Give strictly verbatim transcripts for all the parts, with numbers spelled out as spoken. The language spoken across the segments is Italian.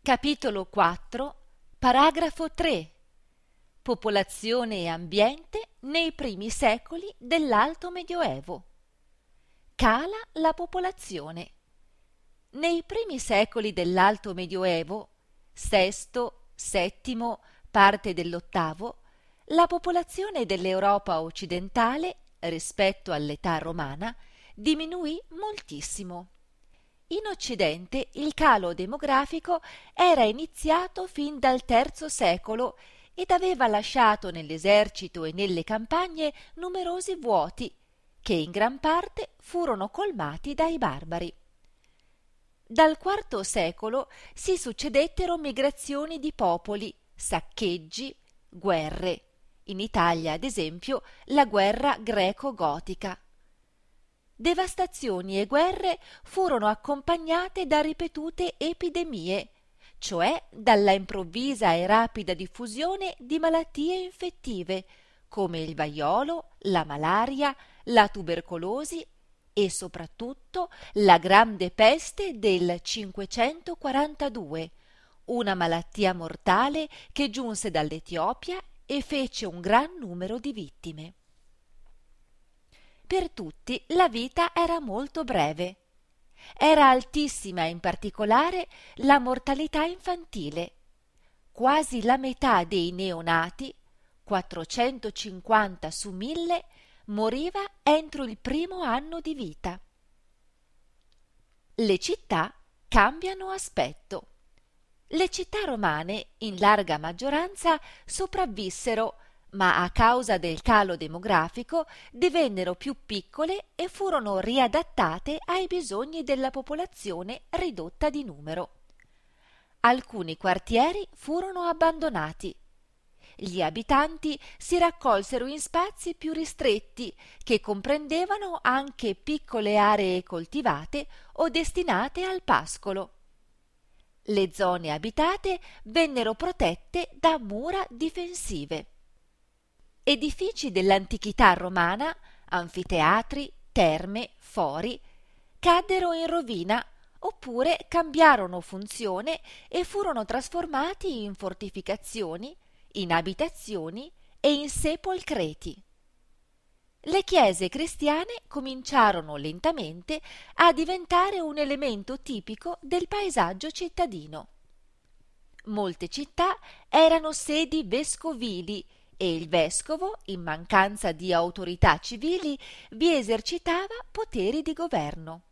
Capitolo quattro, paragrafo tre. Popolazione e ambiente nei primi secoli dell'Alto Medioevo. Cala la popolazione. Nei primi secoli dell'Alto Medioevo, sesto, settimo, parte dell'ottavo, la popolazione dell'Europa occidentale, rispetto all'età romana, diminuì moltissimo. In Occidente il calo demografico era iniziato fin dal terzo secolo ed aveva lasciato nell'esercito e nelle campagne numerosi vuoti, che in gran parte furono colmati dai barbari. Dal quarto secolo si succedettero migrazioni di popoli, saccheggi, guerre. In Italia, ad esempio, la guerra greco-gotica. Devastazioni e guerre furono accompagnate da ripetute epidemie, cioè dalla improvvisa e rapida diffusione di malattie infettive come il vaiolo, la malaria, la tubercolosi e soprattutto la grande peste del cinquecentoquarantadue, una malattia mortale che giunse dall'Etiopia e fece un gran numero di vittime. Per tutti la vita era molto breve. Era altissima in particolare la mortalità infantile. Quasi la metà dei neonati, quattrocentocinquanta su mille, moriva entro il primo anno di vita. Le città cambiano aspetto. Le città romane, in larga maggioranza, sopravvissero, ma a causa del calo demografico divennero più piccole e furono riadattate ai bisogni della popolazione ridotta di numero. Alcuni quartieri furono abbandonati. Gli abitanti si raccolsero in spazi più ristretti che comprendevano anche piccole aree coltivate o destinate al pascolo. Le zone abitate vennero protette da mura difensive. Edifici dell'antichità romana, anfiteatri, terme, fori, caddero in rovina oppure cambiarono funzione e furono trasformati in fortificazioni, in abitazioni e in sepolcreti. Le chiese cristiane cominciarono lentamente a diventare un elemento tipico del paesaggio cittadino. Molte città erano sedi vescovili e il vescovo, in mancanza di autorità civili, vi esercitava poteri di governo.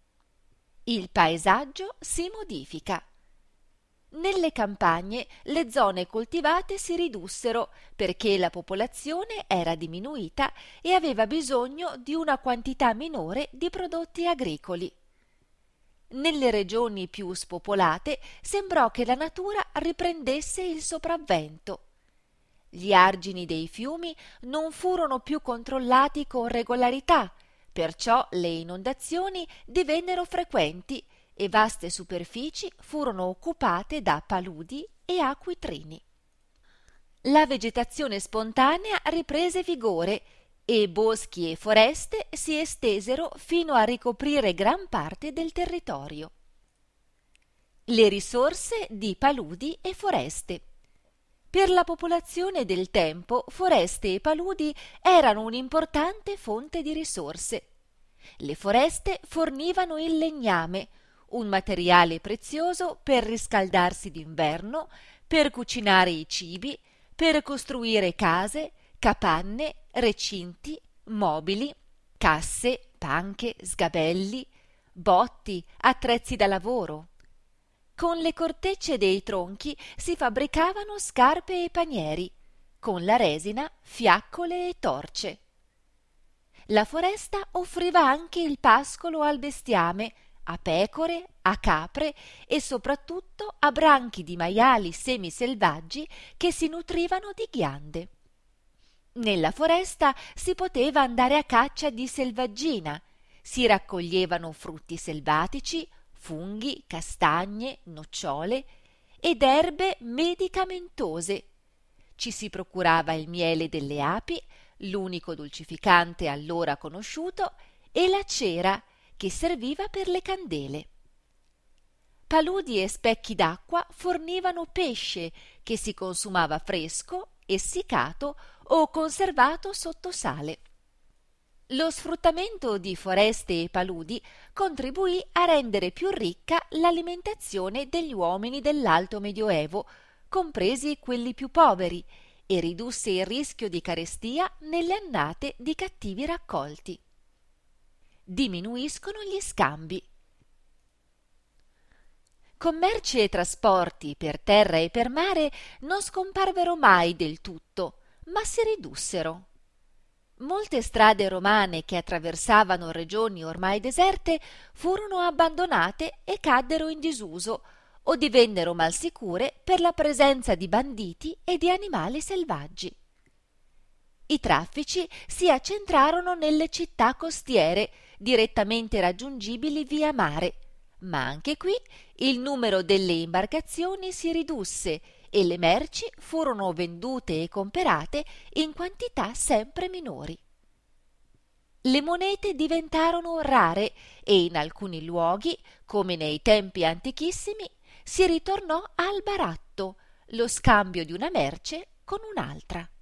Il paesaggio si modifica. Nelle campagne le zone coltivate si ridussero perché la popolazione era diminuita e aveva bisogno di una quantità minore di prodotti agricoli. Nelle regioni più spopolate sembrò che la natura riprendesse il sopravvento. Gli argini dei fiumi non furono più controllati con regolarità, perciò le inondazioni divennero frequenti e vaste superfici furono occupate da paludi e acquitrini. La vegetazione spontanea riprese vigore e boschi e foreste si estesero fino a ricoprire gran parte del territorio. Le risorse di paludi e foreste. Per la popolazione del tempo, foreste e paludi erano un'importante fonte di risorse. Le foreste fornivano il legname, un materiale prezioso per riscaldarsi d'inverno, per cucinare i cibi, per costruire case, capanne, recinti, mobili, casse, panche, sgabelli, botti, attrezzi da lavoro. Con le cortecce dei tronchi si fabbricavano scarpe e panieri, con la resina fiaccole e torce. La foresta offriva anche il pascolo al bestiame, a pecore, a capre e soprattutto a branchi di maiali semiselvaggi che si nutrivano di ghiande. Nella foresta si poteva andare a caccia di selvaggina, si raccoglievano frutti selvatici, funghi, castagne, nocciole ed erbe medicamentose. Ci si procurava il miele delle api, l'unico dolcificante allora conosciuto, e la cera che serviva per le candele. paludi e specchi d'acqua fornivano pesce che si consumava fresco, essiccato o conservato sotto sale. Lo sfruttamento di foreste e paludi contribuì a rendere più ricca l'alimentazione degli uomini dell'Alto Medioevo, compresi quelli più poveri, e ridusse il rischio di carestia nelle annate di cattivi raccolti. Diminuiscono gli scambi. Commerci e trasporti per terra e per mare non scomparvero mai del tutto, ma si ridussero. Molte strade romane che attraversavano regioni ormai deserte furono abbandonate e caddero in disuso o divennero malsicure per la presenza di banditi e di animali selvaggi. I traffici si accentrarono nelle città costiere, direttamente raggiungibili via mare, ma anche qui il numero delle imbarcazioni si ridusse e le merci furono vendute e comperate in quantità sempre minori. Le monete diventarono rare e in alcuni luoghi, come nei tempi antichissimi, si ritornò al baratto, lo scambio di una merce con un'altra.